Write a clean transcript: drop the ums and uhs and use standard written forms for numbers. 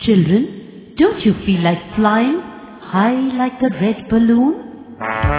Children, don't you feel like flying high like a red balloon?